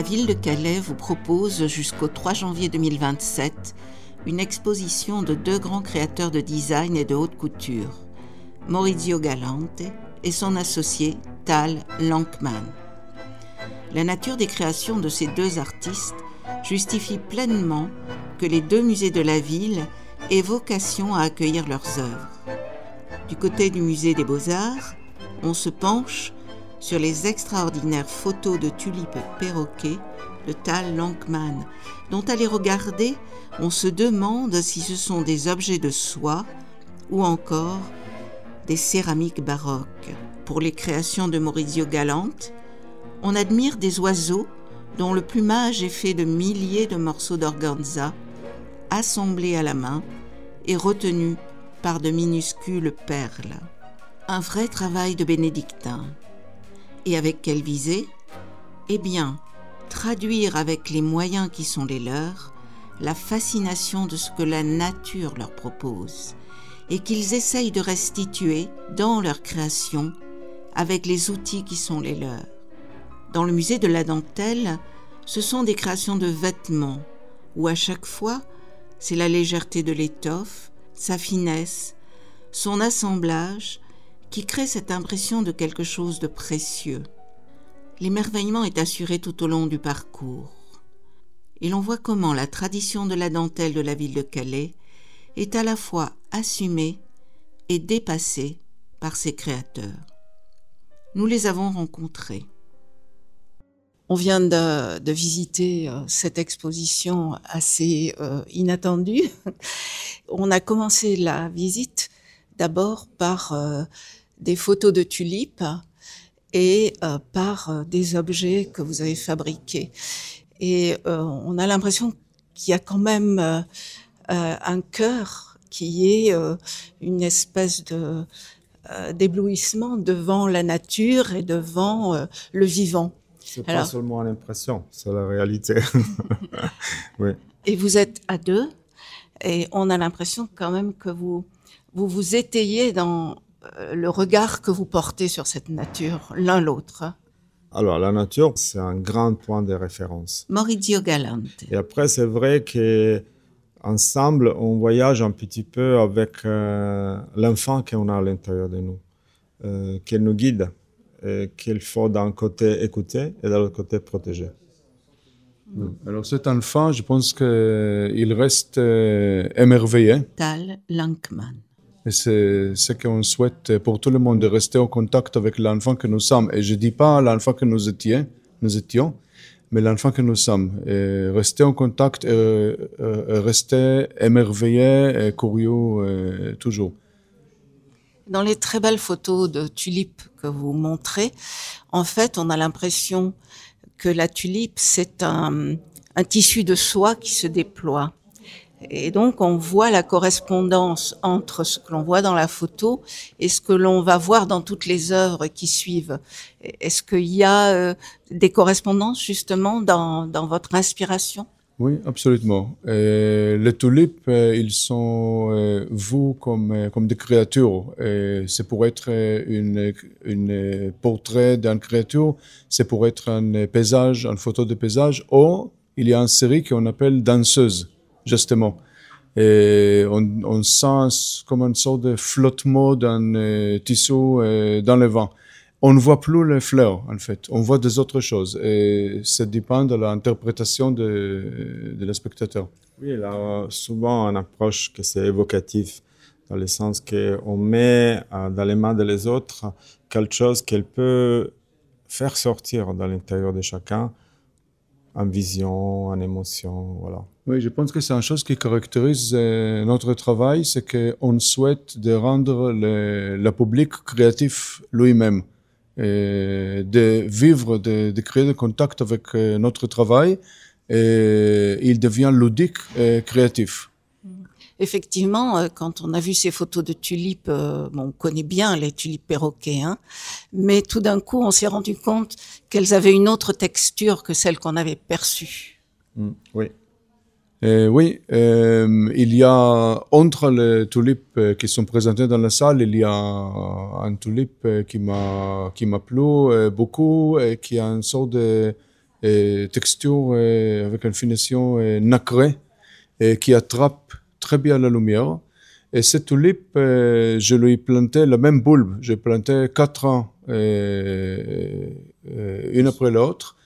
ville de Calais vous propose jusqu'au 3 janvier 2027 une exposition de 2 grands créateurs de design et de haute couture, Maurizio Galante et son associé Tal Lankman. La nature des créations de ces 2 artistes justifie pleinement que les 2 musées de la ville aient vocation à accueillir leurs œuvres. Du côté du musée des Beaux-Arts, on se penche sur les extraordinaires photos de tulipes perroquets de Tal Lankman, dont à les regarder, on se demande si ce sont des objets de soie ou encore des céramiques baroques. Pour les créations de Maurizio Galante, on admire des oiseaux dont le plumage est fait de milliers de morceaux d'organza, assemblés à la main et retenus par de minuscules perles. Un vrai travail de bénédictin. Et avec quelle visée ? Eh bien, traduire avec les moyens qui sont les leurs la fascination de ce que la nature leur propose et qu'ils essayent de restituer dans leur création avec les outils qui sont les leurs. Dans le musée de la dentelle, ce sont des créations de vêtements où à chaque fois, c'est la légèreté de l'étoffe, sa finesse, son assemblage qui crée cette impression de quelque chose de précieux. L'émerveillement est assuré tout au long du parcours. Et l'on voit comment la tradition de la dentelle de la ville de Calais est à la fois assumée et dépassée par ses créateurs. Nous les avons rencontrés. On vient de visiter cette exposition assez inattendue. On a commencé la visite d'abord par des photos de tulipes et par des objets que vous avez fabriqués. Et on a l'impression qu'il y a quand même un cœur qui est une espèce d'éblouissement devant la nature et devant le vivant. C'est pas seulement l'impression, c'est la réalité. Oui. Et vous êtes à 2 et on a l'impression quand même que vous étayez dans le regard que vous portez sur cette nature, l'un l'autre. Alors, la nature, c'est un grand point de référence. Maurizio Galante. Et après, c'est vrai qu'ensemble, on voyage un petit peu avec l'enfant qu'on a à l'intérieur de nous, qui nous guide, et qu'il faut d'un côté écouter et de l'autre côté protéger. Alors cet enfant, je pense qu'il reste émerveillé. Tal Lankman. Et c'est ce qu'on souhaite pour tout le monde, de rester en contact avec l'enfant que nous sommes. Et je ne dis pas l'enfant que nous étions, mais l'enfant que nous sommes. Et rester en contact, rester émerveillé et curieux toujours. Dans les très belles photos de tulipes que vous montrez, en fait, on a l'impression que la tulipe, c'est un tissu de soie qui se déploie. Et donc, on voit la correspondance entre ce que l'on voit dans la photo et ce que l'on va voir dans toutes les œuvres qui suivent. Est-ce qu'il y a des correspondances, justement, dans votre inspiration ? Oui, absolument. Les tulipes, ils sont vus comme des créatures. C'est pour être une portrait d'une créature, c'est pour être un paysage, une photo de paysage, ou il y a une série qu'on appelle danseuse, justement. Et on sent comme une sorte de flottement d'un tissu dans le vent. On ne voit plus les fleurs, en fait. On voit des autres choses. Et ça dépend de l'interprétation de le spectateur. Oui, il a souvent une approche que c'est évocatif, dans le sens qu'on met dans les mains des autres quelque chose qu'elle peut faire sortir dans l'intérieur de chacun, en vision, en émotion, voilà. Oui, je pense que c'est une chose qui caractérise notre travail, c'est qu'on souhaite de rendre le public créatif lui-même. Et de vivre, de créer des contacts avec notre travail, et il devient ludique et créatif. Effectivement, quand on a vu ces photos de tulipes, on connaît bien les tulipes perroquets, mais tout d'un coup, on s'est rendu compte qu'elles avaient une autre texture que celle qu'on avait perçue. Oui. Oui, il y a, entre les tulipes qui sont présentées dans la salle, il y a un tulipe qui m'a plu beaucoup et qui a une sorte de texture avec une finition nacrée et qui attrape très bien la lumière. Et cette tulipe, je lui ai planté la même bulbe. J'ai planté 4 ans, une après l'autre.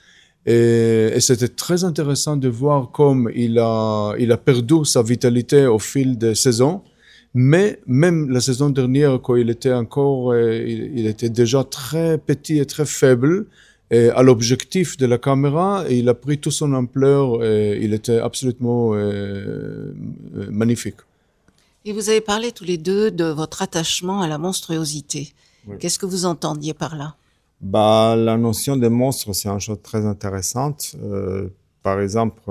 Et c'était très intéressant de voir comme il a perdu sa vitalité au fil des saisons. Mais même la saison dernière, quand il était encore, il était déjà très petit et très faible. Et à l'objectif de la caméra, il a pris toute son ampleur et il était absolument magnifique. Et vous avez parlé tous les deux de votre attachement à la monstruosité. Oui. Qu'est-ce que vous entendiez par là? La notion de monstre, c'est une chose très intéressante. Par exemple,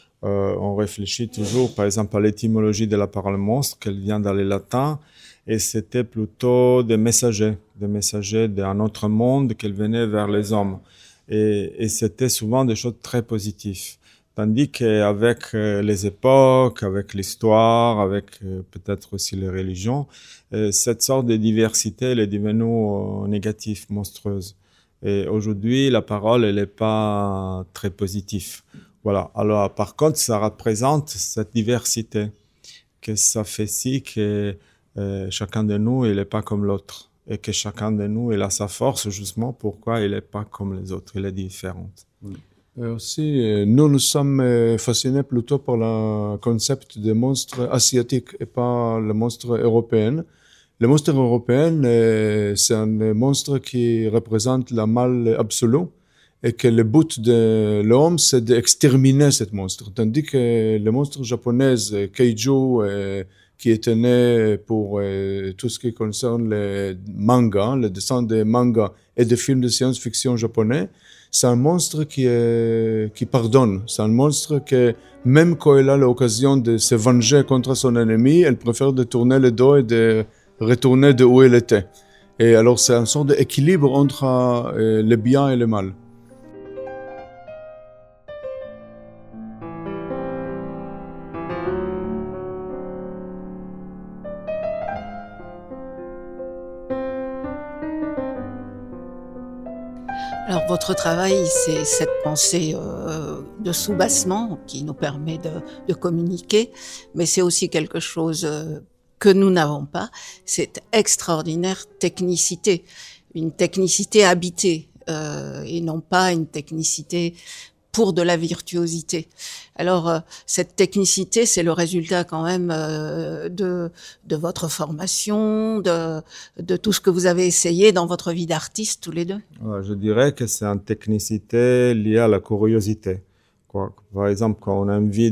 on réfléchit toujours, par exemple, à l'étymologie de la parole monstre, qu'elle vient dans le latin, et c'était plutôt des messagers d'un autre monde qui venaient vers les hommes. Et c'était souvent des choses très positives. Tandis qu'avec les époques, avec l'histoire, avec peut-être aussi les religions, cette sorte de diversité, elle est devenue négative, monstrueuse. Et aujourd'hui, la parole, elle n'est pas très positive. Voilà. Alors, par contre, ça représente cette diversité, que ça fait si que chacun de nous, il n'est pas comme l'autre. Et que chacun de nous, il a sa force, justement, pourquoi il n'est pas comme les autres, il est différent. Et aussi, nous sommes fascinés plutôt par le concept des monstres asiatiques et pas le monstre européen. Le monstre européen, c'est un monstre qui représente le mal absolu et que le but de l'homme, c'est d'exterminer ce monstre. Tandis que le monstre japonais, Kaiju, qui était né pour tout ce qui concerne les mangas, le dessin des mangas et des films de science-fiction japonais, c'est un monstre qui pardonne. C'est un monstre qui, même quand il a l'occasion de se venger contre son ennemi, il préfère de tourner le dos et de retourner de où il était. Et alors, c'est une sorte d'équilibre entre le bien et le mal. Alors, votre travail, c'est cette pensée de soubassement qui nous permet de communiquer, mais c'est aussi quelque chose que nous n'avons pas, cette extraordinaire technicité, une technicité habitée et non pas une technicité pour de la virtuosité. Alors, cette technicité, c'est le résultat quand même de votre formation, de tout ce que vous avez essayé dans votre vie d'artiste tous les deux. Je dirais que c'est une technicité liée à la curiosité. Par exemple, quand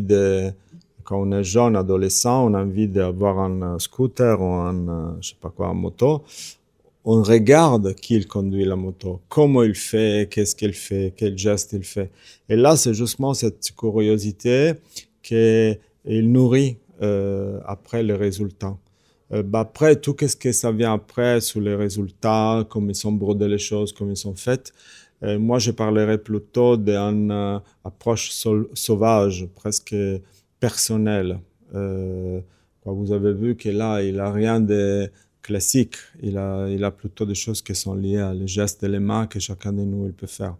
on est jeune, adolescent, on a envie d'avoir un scooter ou une moto. On regarde qui il conduit la moto, comment il fait, qu'est-ce qu'il fait, quel geste il fait. Et là, c'est justement cette curiosité qu'il nourrit après les résultats. Après, tout ce que ça vient après, sur les résultats, comment ils sont brodés les choses, comment ils sont faites, moi, je parlerais plutôt d'une approche sauvage, presque personnelle. Vous avez vu que là, il n'a rien de classique. Il a plutôt des choses qui sont liées à les gestes et les mains que chacun de nous il peut faire.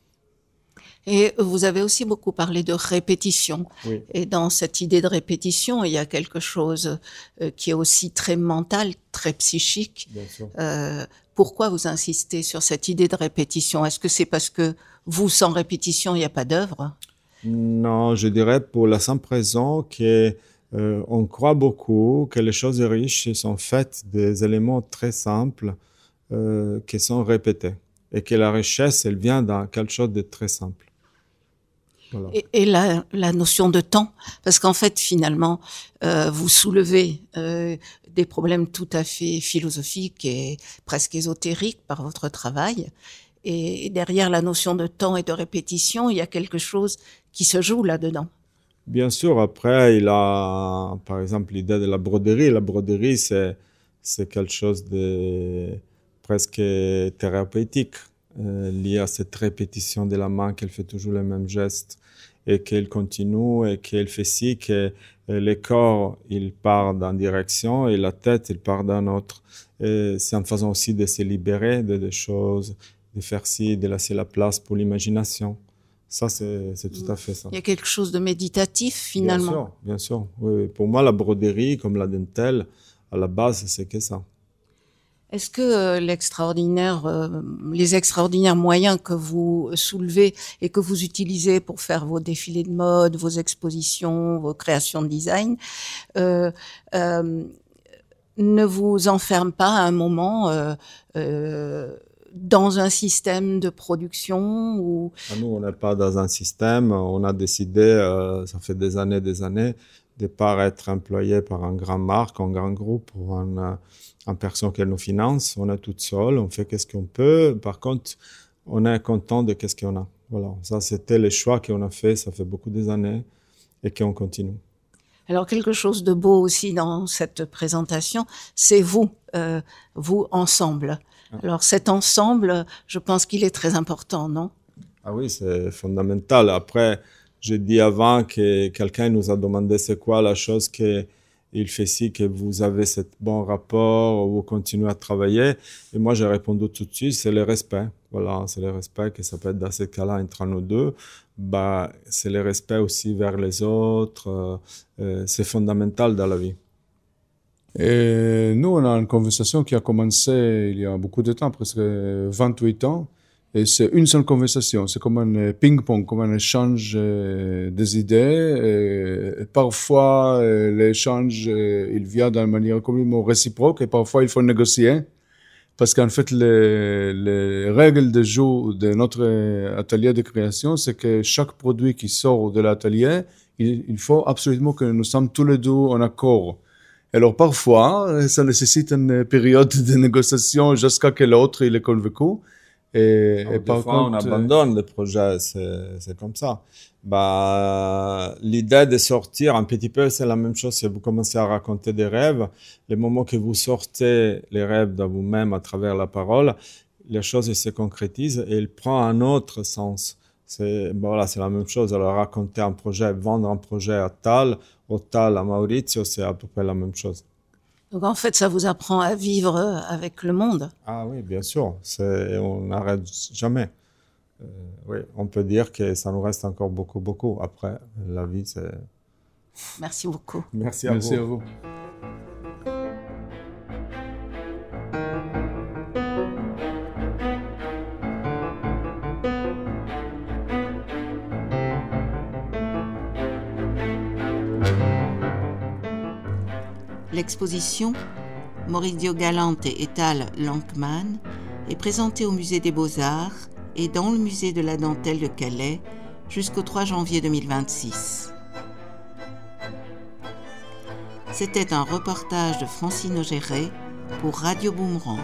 Et vous avez aussi beaucoup parlé de répétition. Oui. Et dans cette idée de répétition, il y a quelque chose qui est aussi très mental, très psychique. Bien sûr. Pourquoi vous insistez sur cette idée de répétition? Est-ce que c'est parce que vous, sans répétition, il n'y a pas d'œuvre? Non, je dirais pour la simple raison que on croit beaucoup que les choses riches sont faites des éléments très simples qui sont répétés et que la richesse, elle vient dans quelque chose de très simple. Voilà. Et la notion de temps, parce qu'en fait, finalement, vous soulevez des problèmes tout à fait philosophiques et presque ésotériques par votre travail. Et derrière la notion de temps et de répétition, il y a quelque chose qui se joue là-dedans. Bien sûr, après, il a, par exemple, l'idée de la broderie. La broderie, c'est quelque chose de presque thérapeutique, lié à cette répétition de la main, qu'elle fait toujours les mêmes gestes et qu'elle continue et qu'elle fait si que le corps, il part dans une direction et la tête, il part dans une autre. Et c'est une façon aussi de se libérer de des choses, de faire ci, de laisser la place pour l'imagination. Ça, c'est tout à fait ça. Il y a quelque chose de méditatif, finalement. Bien sûr. Oui. Pour moi, la broderie, comme la dentelle, à la base, c'est que ça. Est-ce que les extraordinaires moyens que vous soulevez et que vous utilisez pour faire vos défilés de mode, vos expositions, vos créations de design, ne vous enferment pas à un moment dans un système de production ou... Nous, on n'est pas dans un système. On a décidé, ça fait des années, de ne pas être employé par une grande marque, un grand groupe ou une personne qui nous finance. On est toute seule, on fait qu'est-ce qu'on peut. Par contre, on est content de qu'est-ce qu'on a. Voilà, ça c'était le choix qu'on a fait, ça fait beaucoup d'années et qu'on continue. Alors quelque chose de beau aussi dans cette présentation, c'est vous ensemble. Alors cet ensemble, je pense qu'il est très important, non? Ah oui, c'est fondamental. Après, j'ai dit avant que quelqu'un nous a demandé c'est quoi la chose qu'il fait si que vous avez ce bon rapport, vous continuez à travailler. Et moi, j'ai répondu tout de suite, c'est le respect. Voilà, c'est le respect que ça peut être dans ce cas-là entre nous deux. Bah, c'est le respect aussi vers les autres. C'est fondamental dans la vie. Et nous, on a une conversation qui a commencé il y a beaucoup de temps, presque 28 ans. Et c'est une seule conversation. C'est comme un ping-pong, comme un échange des idées. Et parfois, l'échange, il vient d'une manière complètement réciproque et parfois, il faut négocier. Parce qu'en fait, les règles de jeu de notre atelier de création, c'est que chaque produit qui sort de l'atelier, il faut absolument que nous sommes tous les deux en accord. Alors parfois, ça nécessite une période de négociation jusqu'à que l'autre il est convaincu. Et par contre, on abandonne le projet, c'est comme ça. Bah, l'idée de sortir un petit peu, c'est la même chose si vous commencez à raconter des rêves. Le moment que vous sortez les rêves de vous-même à travers la parole, les choses se concrétisent et elles prennent un autre sens. Voilà, c'est la même chose. Alors, raconter un projet, vendre un projet à Tal, au Tal à Maurizio, c'est à peu près la même chose. Donc en fait, ça vous apprend à vivre avec le monde. Ah oui, bien sûr. On n'arrête jamais. Oui, on peut dire que ça nous reste encore beaucoup, beaucoup. Après, la vie, c'est... Merci beaucoup. Merci à vous. L'exposition Maurizio Galante et Tal Lankman est présentée au Musée des Beaux-Arts et dans le Musée de la Dentelle de Calais jusqu'au 3 janvier 2026. C'était un reportage de Francine Augeret pour Radio Boomerang.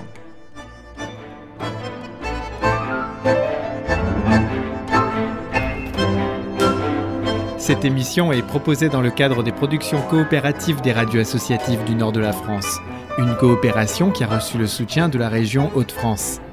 Cette émission est proposée dans le cadre des productions coopératives des radios associatives du nord de la France. Une coopération qui a reçu le soutien de la région Hauts-de-France.